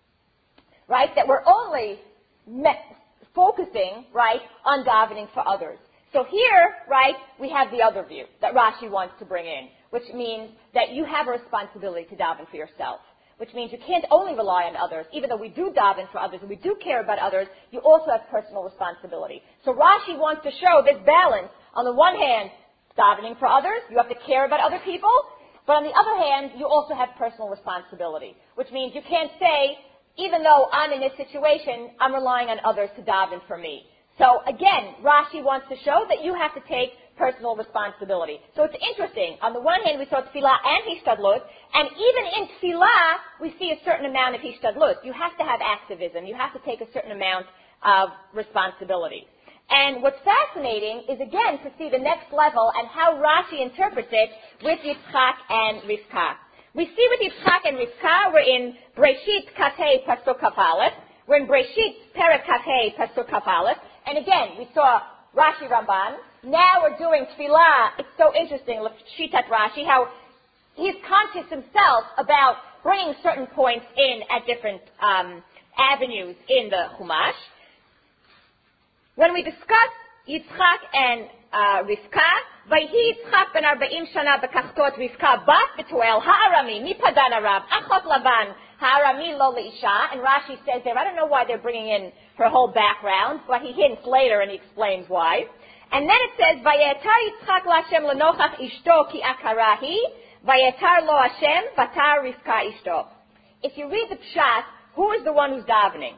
right, that we're only me- focusing, right, on davening for others. So here, right, we have the other view that Rashi wants to bring in, which means that you have a responsibility to daven for yourself, which means you can't only rely on others. Even though we do daven for others and we do care about others, you also have personal responsibility. So Rashi wants to show this balance. On the one hand, davening for others, you have to care about other people, but on the other hand, you also have personal responsibility, which means you can't say, even though I'm in this situation, I'm relying on others to daven for me. So again, Rashi wants to show that you have to take personal responsibility. So it's interesting. On the one hand, we saw tefillah and hishtadlut, and even in tefillah, we see a certain amount of hishtadlut. You have to have activism. You have to take a certain amount of responsibility. And what's fascinating is, again, to see the next level and how Rashi interprets it with Yitzchak and Rivka. We see with Yitzchak and Rivka, we're in Breshit Kafei Pasuk Kaf Aleph. We're in Breshit Perek Kafei Pasuk Kaf Aleph. And again, we saw Rashi Ramban. Now we're doing Tefillah. It's so interesting, look, Shitat Rashi, how he's conscious himself about bringing certain points in at different um, avenues in the Chumash. When we discuss Yitzchak and uh, Rivka, Vayhi Yitzchak ben arba'im shana bekachtot Rivka bat betuel ha'arami mi padan arab achot lavan ha'arami lo leisha. And Rashi says there, I don't know why they're bringing in her whole background, but he hints later and he explains why. And then it says Vayetar Yitzchak LaHashem lenochach ishto ki akarahi Vayetar lo Hashem vatar Rivka ishto. If you read the pshat, who is the one who's davening?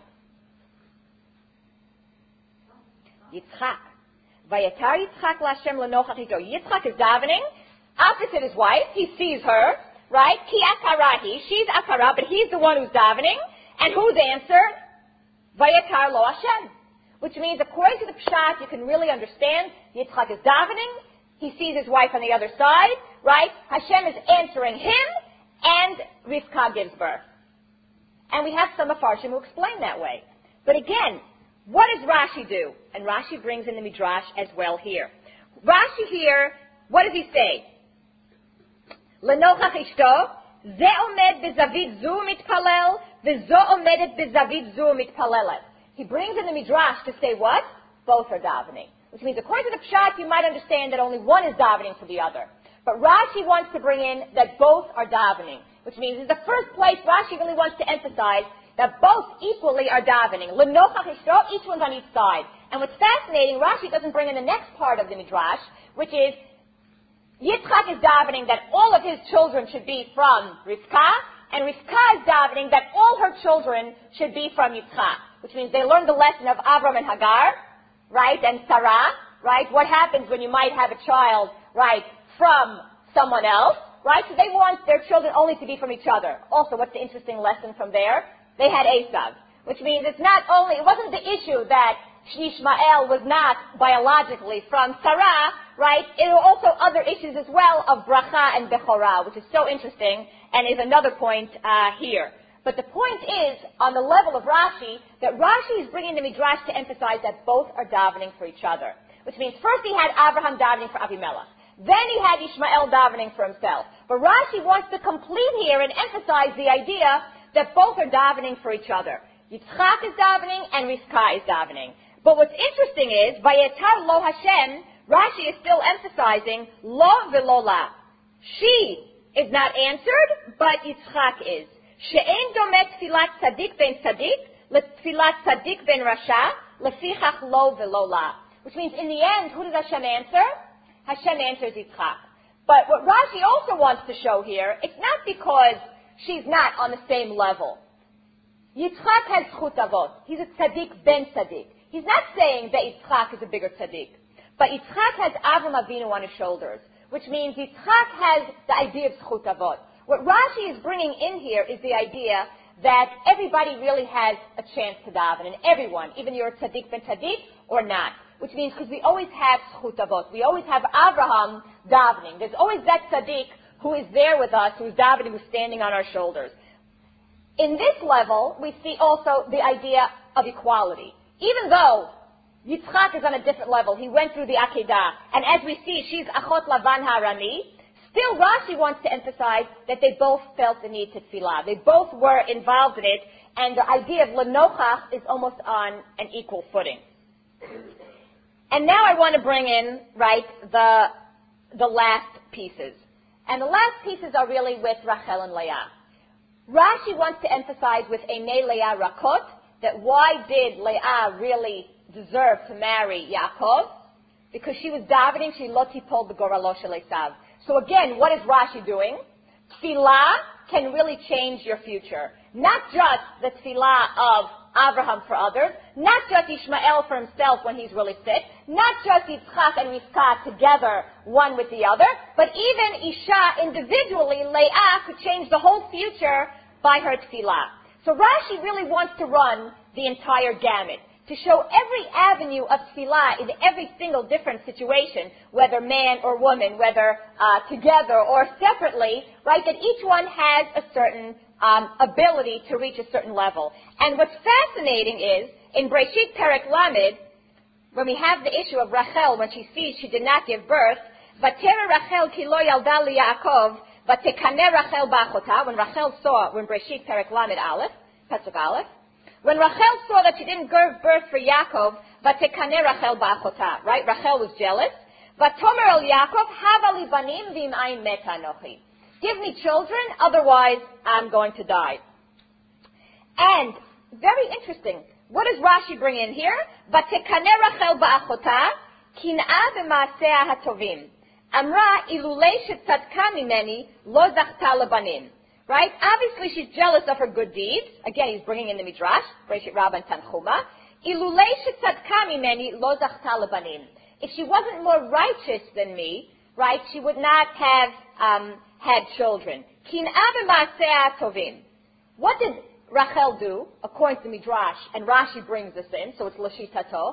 Yitzchak. Vayetar Yitzchak LaHashem lenochach ishto. Yitzchak is davening opposite his wife. He sees her, right? Ki akarahi. She's akara, but he's the one who's davening. And who's answered? Vayetar lo Hashem. Which means, according to the pshat, you can really understand Yitzchak is davening. He sees his wife on the other side, right? Hashem is answering him, and Rivka gives birth. And we have some Mefarshim who explain that way. But again, what does Rashi do? And Rashi brings in the Midrash as well here. Rashi here, what does he say? Lenochach ishto, ze omed bezavit zu mitpalel, vezo omedet bezavit zu mitpalelet. He brings in the Midrash to say what? Both are davening. Which means, according to the Pshat, you might understand that only one is davening for the other. But Rashi wants to bring in that both are davening. Which means, in the first place, Rashi really wants to emphasize that both equally are davening. L'nochach ishto, each one's on each side. And what's fascinating, Rashi doesn't bring in the next part of the Midrash, which is, Yitzchak is davening that all of his children should be from Rivka, and Rivka is davening that all her children should be from Yitzchak. Which means they learned the lesson of Avram and Hagar, right, and Sarah, right? What happens when you might have a child, right, from someone else, right? So they want their children only to be from each other. Also, what's the interesting lesson from there? They had Esav, which means it's not only, it wasn't the issue that Ishmael was not biologically from Sarah, right? There were also other issues as well of Bracha and Bechorah, which is so interesting and is another point uh, here. But the point is, on the level of Rashi, that Rashi is bringing the Midrash to emphasize that both are davening for each other. Which means first he had Abraham davening for Avimelech. Then he had Ishmael davening for himself. But Rashi wants to complete here and emphasize the idea that both are davening for each other. Yitzchak is davening and Rivka is davening. But what's interesting is, Vayetar lo Hashem, Rashi is still emphasizing lo velo la. She is not answered, but Yitzchak is. She'en domet tfilat tzadik ben tzadik, letfilat tzadik ben rasha, lefichach lo velo la. Which means in the end, who does Hashem answer? Hashem answers Yitzchak. But what Rashi also wants to show here, it's not because she's not on the same level. Yitzchak has zchut avot. He's a tzaddik ben tzaddik. He's not saying that Yitzchak is a bigger tzaddik. But Yitzchak has Avram Avinu on his shoulders, which means Yitzchak has the idea of zchut avot. What Rashi is bringing in here is the idea that everybody really has a chance to daven, and everyone, even you're a tzaddik ben tzaddik or not. Which means because we always have zchut avot. We always have Abraham davening. There's always that tzaddik who is there with us, who's davening, who's standing on our shoulders. In this level, we see also the idea of equality. Even though Yitzchak is on a different level, he went through the Akedah, and as we see, she's Achot Lavan Harani, still Rashi wants to emphasize that they both felt the need to tefillah. They both were involved in it, and the idea of Lenochach is almost on an equal footing. And now I want to bring in, right, the, the last pieces. And the last pieces are really with Rachel and Leah. Rashi wants to emphasize with Einei Leah Rakot that why did Leah really deserve to marry Yaakov? Because she was davening, she lo tipol b'goralo shel Esav. So again, what is Rashi doing? Tefillah can really change your future. Not just the tefillah of Abraham for others, not just Ishmael for himself when he's really sick, not just Yitzchak and Rivka together, one with the other, but even Isha individually, Leah, could change the whole future by her tefillah. So Rashi really wants to run the entire gamut, to show every avenue of tefillah in every single different situation, whether man or woman, whether uh, together or separately, right, that each one has a certain um, ability to reach a certain level. And what's fascinating is, in Breshit Perek Lamed, when we have the issue of Rachel, when she sees she did not give birth, Vatera Rachel ki lo yalda li Yaakov, vatekane Rachel ba'achota, when Rachel saw, when Breshit Perek Lamed Aleph, Pasuk Aleph, when Rachel saw that she didn't give birth for Yaakov, vatekane Rachel ba'achota, right? Rachel was jealous. Vatomer el Yaakov, hava li banim v'im ayin meta anochi. Give me children, otherwise I'm going to die. And, very interesting, what does Rashi bring in here? Vatekane Rachel ba'achota, kin'a b'maasea hatovim. Amra ilulei shetzadka mimeni, lo zachta lebanim. Right? Obviously she's jealous of her good deeds. Again, he's bringing in the Midrash, Breshit Rabbah and Tanchuma. Ilulei shetzadka mimeni, lo zachta lebanim. If she wasn't more righteous than me, right, she would not have um, had children. Kin'a b'maasea tovim. What did Rachel do, according to Midrash, and Rashi brings this in, so it's Lashitato.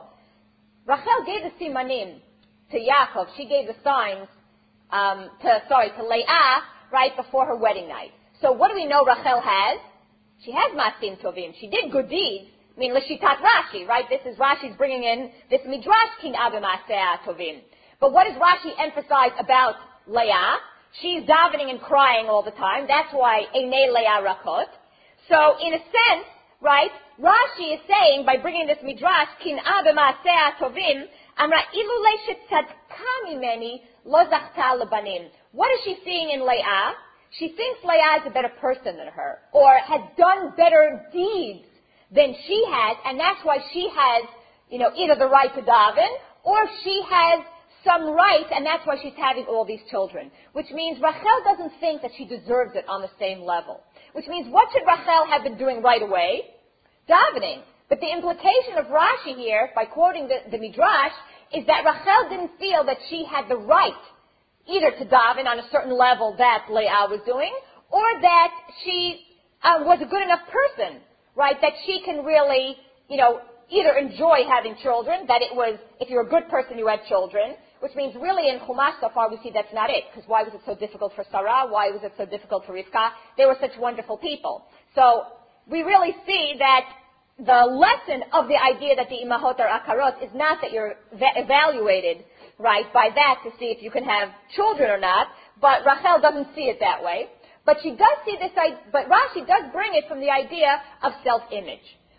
Rachel gave the simanim to Yaakov. She gave the signs um, to, sorry, to Leah, right before her wedding night. So what do we know Rachel has? She has masim tovim. She did good deeds. I mean, Lashitat Rashi, right? This is Rashi's bringing in this Midrash kin'a b'maasea tovim. But what does Rashi emphasize about Leah? She's davening and crying all the time. That's why Einei Leah Rakot. So, in a sense, right, Rashi is saying, by bringing this Midrash, kin'a b'maasea tovim, amra ilulei shetzadka mimeni lo zachta lebanim. What is she seeing in Leah? She thinks Leah is a better person than her, or has done better deeds than she has, and that's why she has, you know, either the right to daven, or she has some right, and that's why she's having all these children. Which means Rachel doesn't think that she deserves it on the same level. Which means, what should Rachel have been doing right away? Davening. But the implication of Rashi here, by quoting the, the Midrash, is that Rachel didn't feel that she had the right either to daven on a certain level that Leah was doing, or that she uh, was a good enough person, right, that she can really, you know, either enjoy having children, that it was, if you're a good person, you had children, which means really in Chumash so far we see that's not it, because why was it so difficult for Sarah? Why was it so difficult for Rivka? They were such wonderful people. So we really see that the lesson of the idea that the imahot are akarot is not that you're va- evaluated, right, by that to see if you can have children or not, but Rachel doesn't see it that way. But she does see this, but Rashi does bring it from the idea of self-image,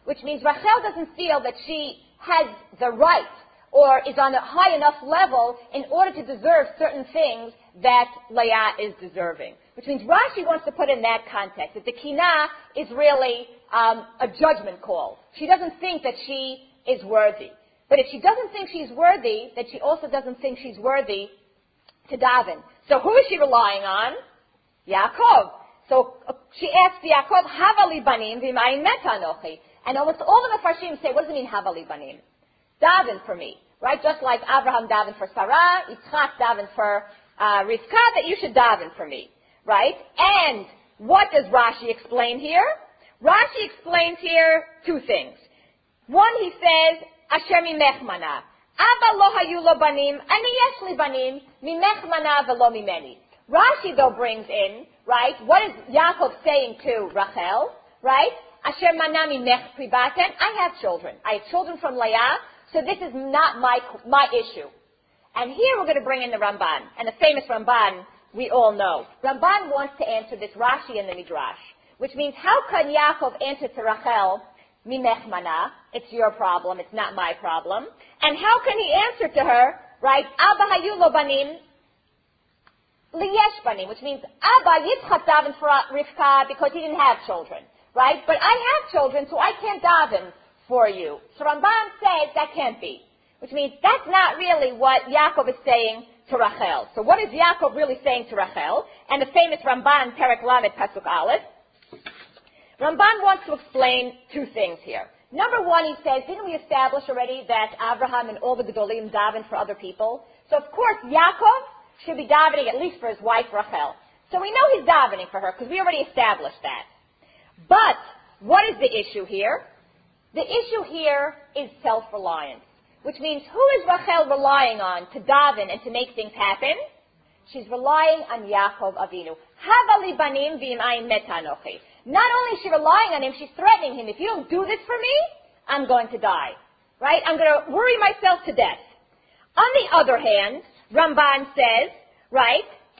which means Rachel doesn't feel that she has the right or is on a high enough level in order to deserve certain things that Leah is deserving. Which means Rashi wants to put in that context, that the kinah is really um, a judgment call. She doesn't think that she is worthy. But if she doesn't think she's worthy, then she also doesn't think she's worthy to daven. So who is she relying on? Yaakov. So uh, she asks Yaakov, Havali banim v'mayim meta anochi. And almost all the Mefarshim say, what does it mean, Havali banim? Daven for me. Right? Just like Abraham davened for Sarah, Yitzchak davened for uh, Rivka, that you should daven for me. Right? And what does Rashi explain here? Rashi explains here two things. One, he says, Asher mimech mana. Abba lo hayu lo banim, ani yesh li banim, mimech mana velo mimeni. Rashi, though, brings in, right, what is Yaakov saying to Rachel? Right? Asher mana mimech pribaten. I have children. I have children from Leah, so this is not my, my issue. And here we're going to bring in the Ramban. And the famous Ramban we all know. Ramban wants to answer this Rashi in the Midrash, which means how can Yaakov answer to Rachel, Mimech mana, it's your problem, it's not my problem. And how can he answer to her, right, Abba hayu lo banim, liyesh banim, which means Abba Yitzchak davened for Rivka because he didn't have children, right? But I have children, so I can't daven for you. So Ramban says that can't be, which means that's not really what Yaakov is saying to Rachel. So what is Yaakov really saying to Rachel? And the famous Ramban, Perek Lamed, Pasuk Aleph, Ramban wants to explain two things here. Number one, he says, didn't we establish already that Abraham and all the Gedolim daven for other people? So of course, Yaakov should be davening at least for his wife Rachel. So we know he's davening for her because we already established that. But what is the issue here? The issue here is self-reliance, which means who is Rachel relying on to daven and to make things happen? She's relying on Yaakov Avinu. Havali banim v'im'ayim meta anochi. Not only is she relying on him, she's threatening him. If you don't do this for me, I'm going to die. Right? I'm going to worry myself to death. On the other hand, Ramban says, right,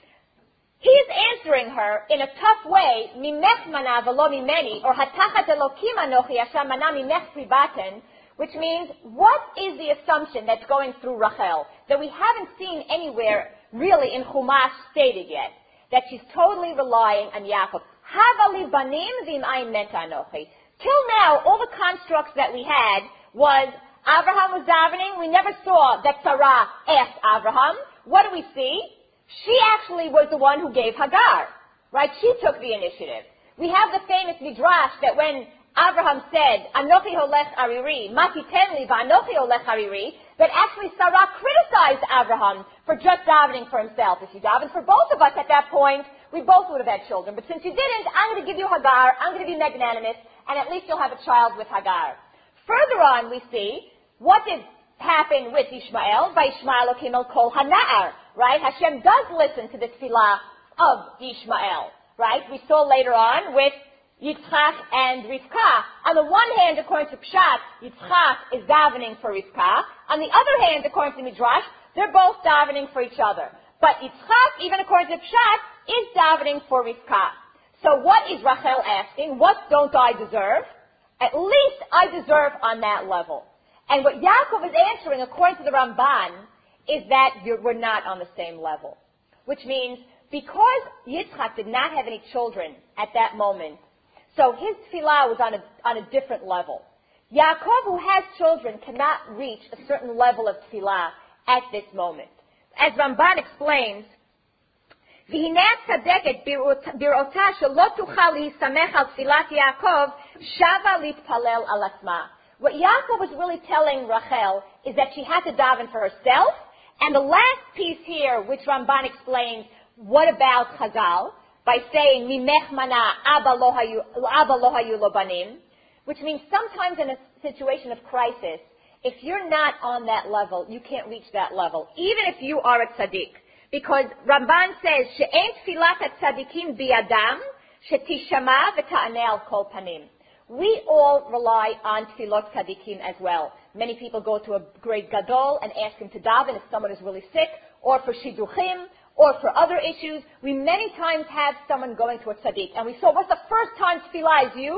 he's answering her in a tough way, mimech mana v'lo mimeni, or hatachat elokim anochi asher mana mimech pribaten, which means, what is the assumption that's going through Rachel that we haven't seen anywhere really in Chumash stated yet? That she's totally relying on Yaakov. Havali banim v'im'ayim meta anochi. Till now, all the constructs that we had was Abraham was davening. We never saw that Sarah asked Abraham. What do we see? She actually was the one who gave Hagar. Right? She took the initiative. We have the famous Midrash that when Abraham said, Anochi holech ariri, mati tenli v'anochi holech ariri, that actually Sarah criticized Abraham for just davening for himself. If you davened for both of us at that point, we both would have had children. But since you didn't, I'm going to give you Hagar, I'm going to be magnanimous, and at least you'll have a child with Hagar. Further on, we see, what did happen with Ishmael? By Ishmael okimel kol hana'ar, right? Hashem does listen to the tefillah of Ishmael, right? We saw later on with Yitzchak and Rivka. On the one hand, according to Pshat, Yitzchak is davening for Rivka. On the other hand, according to Midrash, they're both davening for each other. But Yitzchak, even according to Pshat, is davening for Rivka. So what is Rachel asking? What don't I deserve? At least I deserve on that level. And what Yaakov is answering, according to the Ramban, is that we're not on the same level. Which means, because Yitzchak did not have any children at that moment, so his tefillah was on a, on a different level. Yaakov, who has children, cannot reach a certain level of tefillah at this moment. As Ramban explains, והנה הצדקת בראותה שלא תוכל להסתמך על תפילת יעקב, שבה להתפלל על עצמה. What Yaakov was really telling Rachel is that she had to daven for herself. And the last piece here, which Ramban explains, what about Chazal? By saying, Mimech mana Abba lo hayu lo banim, which means sometimes in a situation of crisis, if you're not on that level, you can't reach that level, even if you are a tzaddik. Because Ramban says, She'en tfilat ha-tzaddikim biyadam, she'tishama v'ta'aneh al kol panim. We all rely on tefillot tzaddikim as well. Many people go to a great gadol and ask him to daven if someone is really sick, or for shidduchim, or for other issues. We many times have someone going to a tzaddik. And we saw, what's the first time tefillah is used?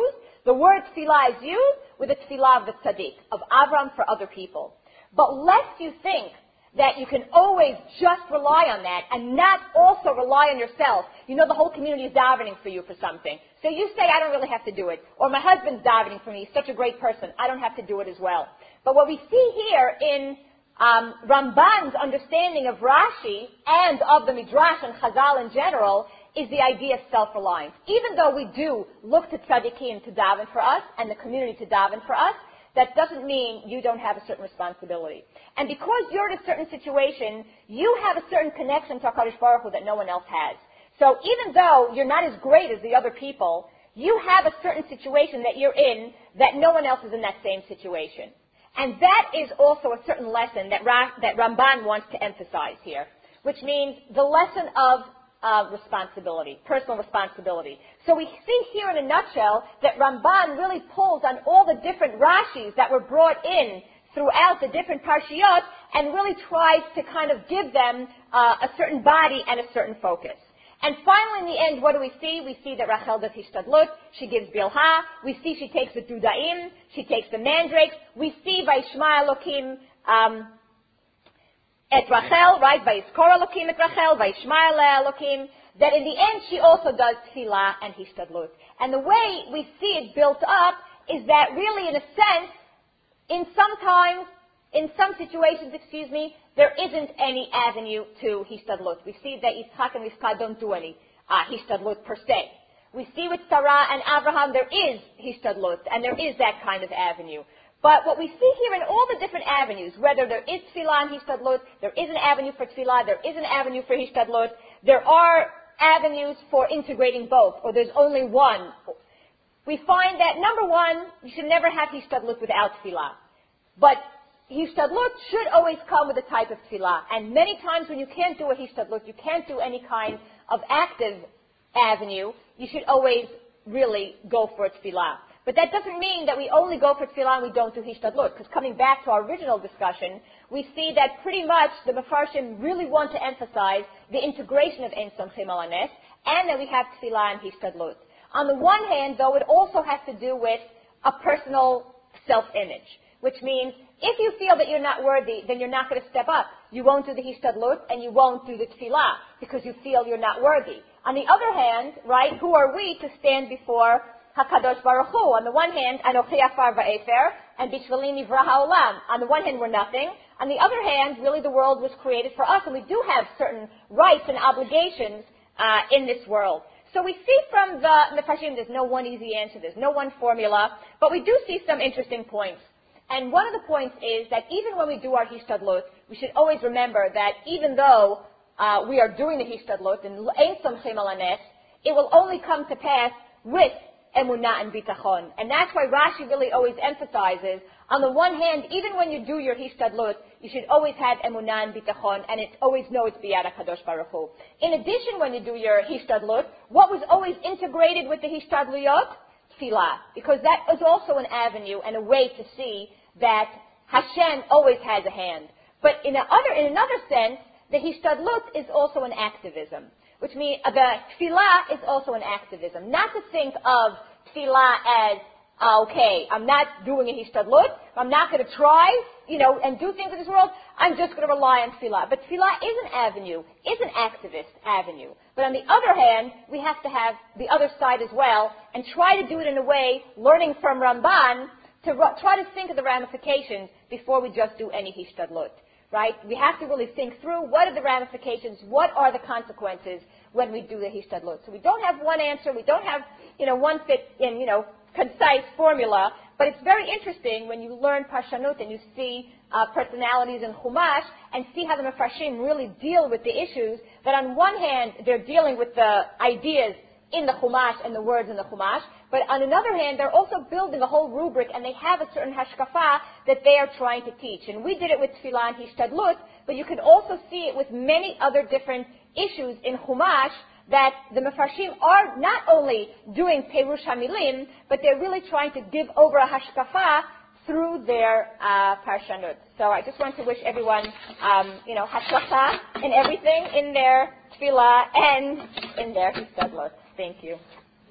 The word tefillah is used with the tefillah of the tzaddik, of Avram for other people. But lest you think that you can always just rely on that and not also rely on yourself. You know, the whole community is davening for you for something. So you say, I don't really have to do it. Or my husband's davening for me. He's such a great person. I don't have to do it as well. But what we see here in um, Ramban's understanding of Rashi and of the Midrash and Chazal in general is the idea of self-reliance. Even though we do look to tzaddikim to daven for us and the community to daven for us, that doesn't mean you don't have a certain responsibility. And because you're in a certain situation, you have a certain connection to HaKadosh Baruch Hu that no one else has. So even though you're not as great as the other people, you have a certain situation that you're in that no one else is in that same situation. And that is also a certain lesson that, Ra- that Ramban wants to emphasize here, which means the lesson of Uh, responsibility, personal responsibility. So we see here in a nutshell that Ramban really pulls on all the different Rashis that were brought in throughout the different Parshiyot and really tries to kind of give them uh, a certain body and a certain focus. And finally, in the end, what do we see? We see that Rachel does Hishtadlut. She gives Bilha. We see she takes the Dudaim. She takes the mandrakes. We see Vayishma Elokim um, at Rachel, right? Vayiskor Elokim at Rachel, Vayishma Elokim. That in the end, she also does Tefillah and Hishtadlut. And the way we see it built up is that really, in a sense, in some times, in some situations, excuse me, there isn't any avenue to Hishtadlut. We see that Yitzchak and Rivka don't do any uh, Hishtadlut per se. We see with Sarah and Abraham there is Hishtadlut, and there is that kind of avenue. But what we see here in all the different avenues, whether there is Tefillah and Hishtadlut, there is an avenue for Tefillah, there is an avenue for Hishtadlut, there are avenues for integrating both, or there's only one. We find that, number one, you should never have Hishtadlut without Tefillah. But Hishtadlut should always come with a type of Tefillah. And many times when you can't do a Hishtadlut, you can't do any kind of active avenue, you should always really go for a Tefillah. But that doesn't mean that we only go for Tefillah and we don't do Hishtadlut. Because coming back to our original discussion, we see that pretty much the Mefarshim really want to emphasize the integration of Ein Somchim Al Hanes and that we have Tefillah and Hishtadlut. On the one hand, though, it also has to do with a personal self-image, which means if you feel that you're not worthy, then you're not going to step up. You won't do the Hishtadlut and you won't do the Tefillah because you feel you're not worthy. On the other hand, right, who are we to stand before HaKadosh Baruch Hu? On the one hand, Anochi Afar Va'efer, and Bishvili Nivra Ha'olam. On the one hand, we're nothing. On the other hand, really the world was created for us, and we do have certain rights and obligations uh, in this world. So we see from the Mefarshim, there's no one easy answer, there's no one formula, but we do see some interesting points. And one of the points is that even when we do our Hishtadlut, we should always remember that even though uh, we are doing the Hishtadlut, and Ein Somchim Al Hanes, it will only come to pass with Emunah and Bitachon. And that's why Rashi really always emphasizes, on the one hand, even when you do your Hishtadlut, you should always have Emunah and Bitachon, and it's always know it's Biyad HaKadosh Baruch Hu. In addition, when you do your Hishtadlut, what was always integrated with the Hishtadluyot? Tefillah. Because that is also an avenue and a way to see that Hashem always has a hand. But in, a other, in another sense, the Hishtadlut is also an activism. Which means uh, the Tefillah is also an activism. Not to think of Tefillah as, uh, okay, I'm not doing a Hishtadlut, I'm not going to try, you know, and do things in this world, I'm just going to rely on Tefillah. But Tefillah is an avenue, is an activist avenue. But on the other hand, we have to have the other side as well, and try to do it in a way, learning from Ramban, to ro- try to think of the ramifications before we just do any Hishtadlut. Right? We have to really think through what are the ramifications, what are the consequences when we do the Hishtadlut. So we don't have one answer, we don't have, you know, one fit in, you know, concise formula, but it's very interesting when you learn Parshanut and you see uh, personalities in Chumash and see how the Mefarshim really deal with the issues, that on one hand, they're dealing with the ideas in the Chumash and the words in the Chumash, but on another hand, they're also building a whole rubric and they have a certain hashkafa that they are trying to teach. And we did it with Tefillah and Hishtadlut, but you can also see it with many other different issues in Chumash that the Mefarshim are not only doing Perush HaMilim, but they're really trying to give over a hashkafa through their uh, Parshanut. So I just want to wish everyone, um, you know, hashkafa in everything, in their Tefillah and in their Hishtadlut. Thank you.